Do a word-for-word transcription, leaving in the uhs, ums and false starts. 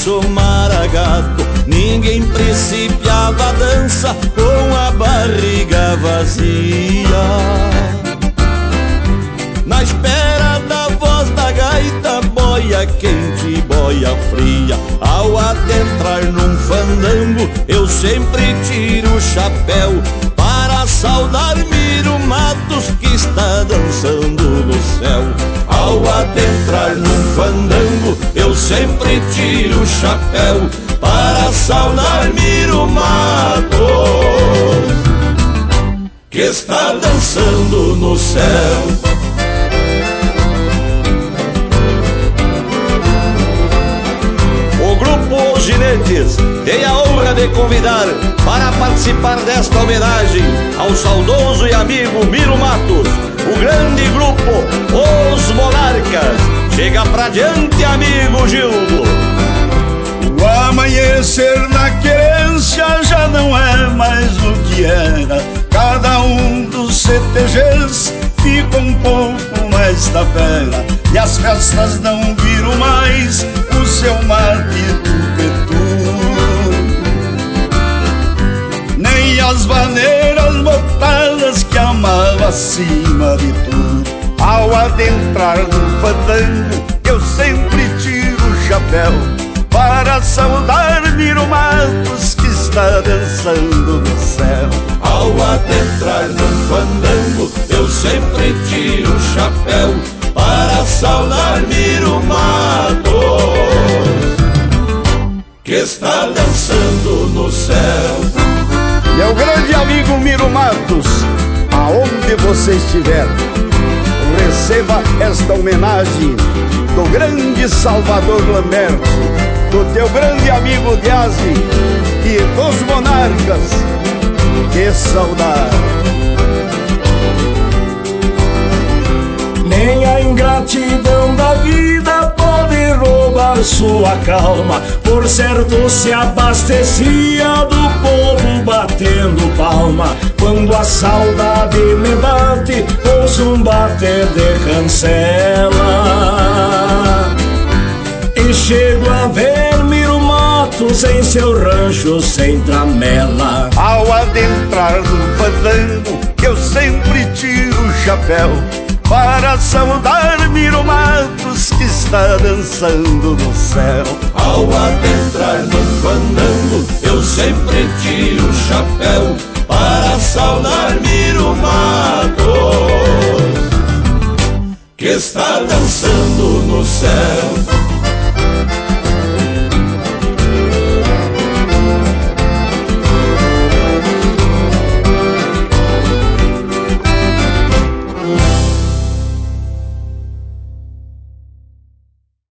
rancho Maragato, ninguém principiava a dança com a barriga vazia. Na espera da voz da gaita, boia quente, boia fria. Ao adentrar num fandango, eu sempre tiro o chapéu para saudar Miro Matos, que está dançando no céu. Ao adentrar num fandango, eu sempre tiro o chapéu para saudar Miro Matos, que está dançando no céu. Os Ginetes tem a honra de convidar para participar desta homenagem ao saudoso e amigo Miro Matos, o grande grupo Os Monarcas. Chega pra diante, amigo Gildo. O amanhecer na querência já não é mais o que era. Cada um dos C T Gs fica um pouco mais da fera, e as festas não viram mais o seu marido nem as maneiras botadas que amava acima de tudo. Ao adentrar no fandango, eu sempre tiro o chapéu para saudar Miro Matos, que está dançando no céu. Ao adentrar no fandango, eu sempre tiro o chapéu para saudar Miro Matos, que está dançando no céu. Meu grande amigo Miro Matos, aonde você estiver, receba esta homenagem do grande Salvador Lambert, do teu grande amigo Diasi e dos Monarcas. Que saudade! Nem a ingratidão da vida pode roubar sua calma. Por certo se abastecia do povo batendo palma, quando a saudade me bate ouço um bater de cancela. E chego a ver Miro Matos em seu rancho sem tramela. Ao adentrar no fandango, eu sempre tiro o chapéu para saudar Miro Matos, que está dançando no céu. Ao adentrar no fandango, eu sempre tiro o chapéu para saudar Miro Matos, que está dançando no céu.